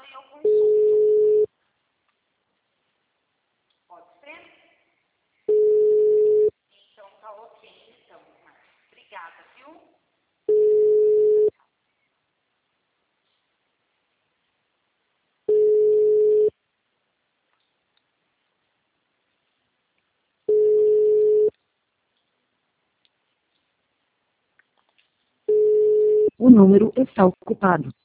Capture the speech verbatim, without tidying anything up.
em algum assunto. Pode ser? Então tá ok, então, Márcia. Obrigada, viu? O número está ocupado.